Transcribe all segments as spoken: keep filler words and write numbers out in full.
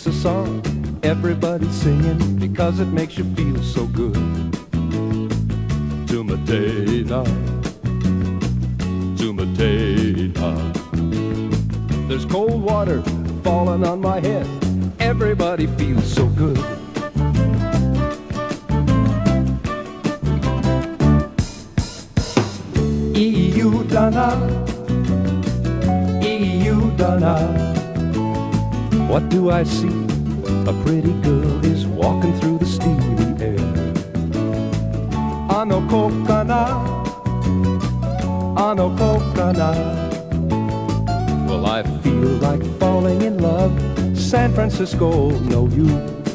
a song everybody's singing because it makes you feel so good. Tumatena, Tumatena. There's cold water falling on my head. Everybody feels so good. Iudana, Iudana. What do I see? A pretty girl is walking through the steamy air. Ano kokana, ano kokana. Well, I feel like falling in love. San Francisco, no you.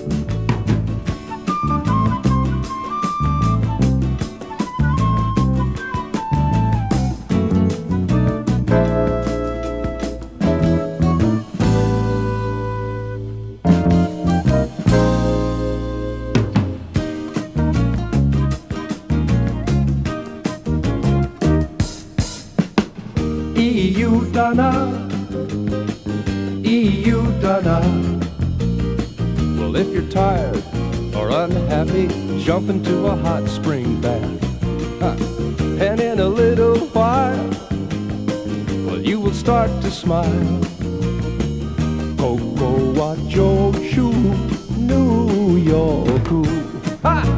Iudana, Iudana. Well, if you're tired or unhappy, jump into a hot spring bath. Huh. And in a little while, well, you will start to smile. Coco Wachoshu, New York. Ha!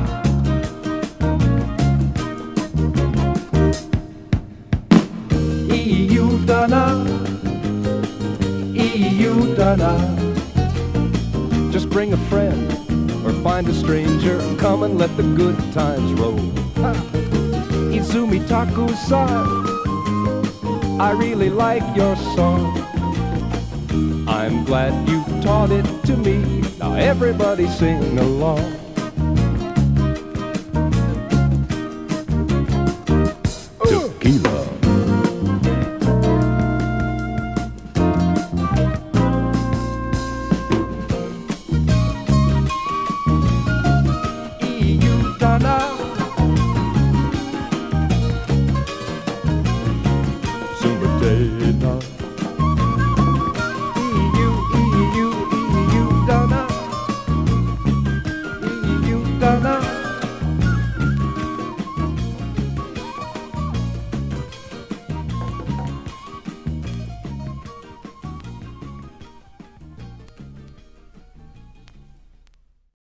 Iudana, Iudana. Just bring a friend or find a stranger. Come and let the good times roll. Ha! Izumi Taku-san, I really like your song. I'm glad you taught it to me. Now everybody sing along. Tequila. Tumatena.